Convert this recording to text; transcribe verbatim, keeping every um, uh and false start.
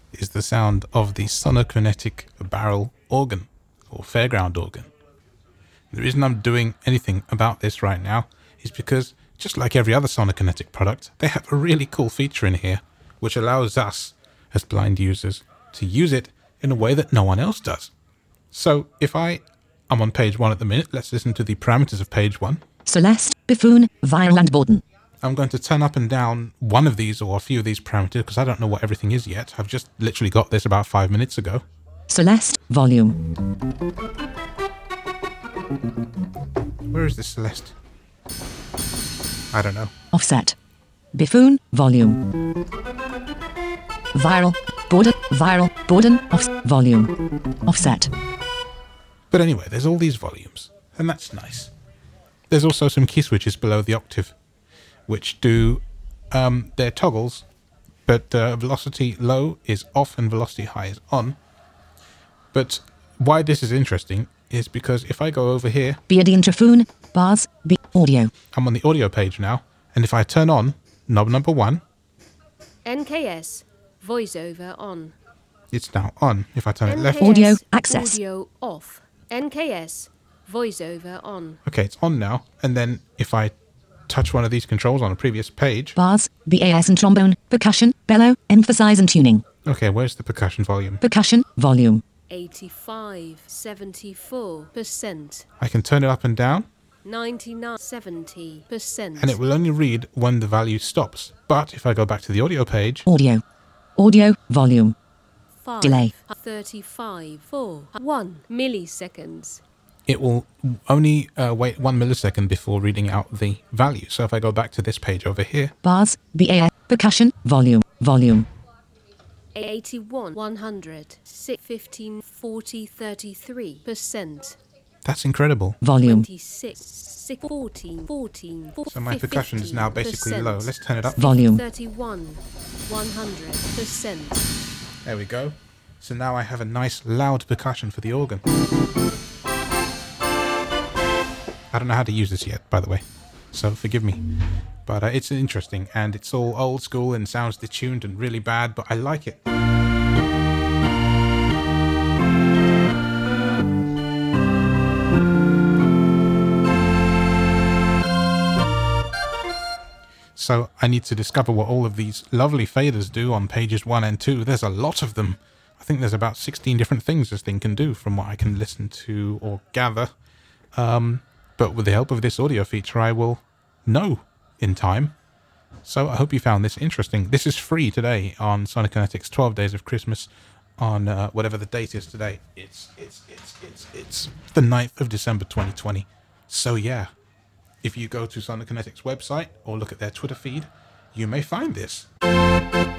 is the sound of the Sonokinetic barrel organ, or fairground organ. The reason I'm doing anything about this right now is because, just like every other Sonokinetic product, they have a really cool feature in here which allows us, as blind users, to use it in a way that no one else does. So if I, I'm on page one at the minute, let's listen to the parameters of page one. Celeste, Buffoon, Viral and Borden. I'm going to turn up and down one of these or a few of these parameters because I don't know what everything is yet. I've just literally got this about five minutes ago. Celeste, volume. Where is this Celeste? I don't know. Offset. Buffoon, volume. Viral, Borden, viral, Borden, off, volume. Offset. But anyway, there's all these volumes, and that's nice. There's also some key switches below the octave, which do um, their toggles, but uh, velocity low is off and velocity high is on. But why this is interesting is because if I go over here, Beardy Intrafoon, bars, B, audio. I'm on the audio page now, and if I turn on knob number one, N K S, voiceover on. it's now on. If I turn N K S, it left, Audio, access. Audio off. N K S, voiceover on. okay, it's on now. And then if I touch one of these controls on a previous page, Bars, bass and trombone, percussion, bellow, emphasize and tuning. okay, where's the percussion volume? Percussion, volume. eighty-five, seventy-four percent. I can turn it up and down, ninety-nine, seventy percent. and it will only read when the value stops. But if I go back to the audio page, Audio. Audio, volume. Five, delay. thirty-five, four, one milliseconds. it will only uh, wait one millisecond before reading out the value. So if I go back to this page over here, Bars, bass, percussion, volume, volume. eighty-one, one hundred, six, fifteen, forty, thirty-three percent. that's incredible. Volume. twenty-six, six, fourteen, fourteen, So my percussion is now basically fifteen low. percent. Let's turn it up. Volume. thirty-one, one hundred percent. There we go. So now I have a nice loud percussion for the organ. I don't know how to use this yet, by the way, so forgive me. But uh, it's interesting, and it's all old school and sounds detuned and really bad, but I like it. So I need to discover what all of these lovely faders do on pages one and two. There's a lot of them. I think there's about sixteen different things this thing can do from what I can listen to or gather. Um, but with the help of this audio feature, I will know in time. So I hope you found this interesting. This is free today on Sonokinetic's twelve Days of Christmas on uh, whatever the date is today. It's, it's, it's, it's, it's the ninth of December twenty twenty. So yeah. If you go to Sonokinetic's website or look at their Twitter feed, you may find this.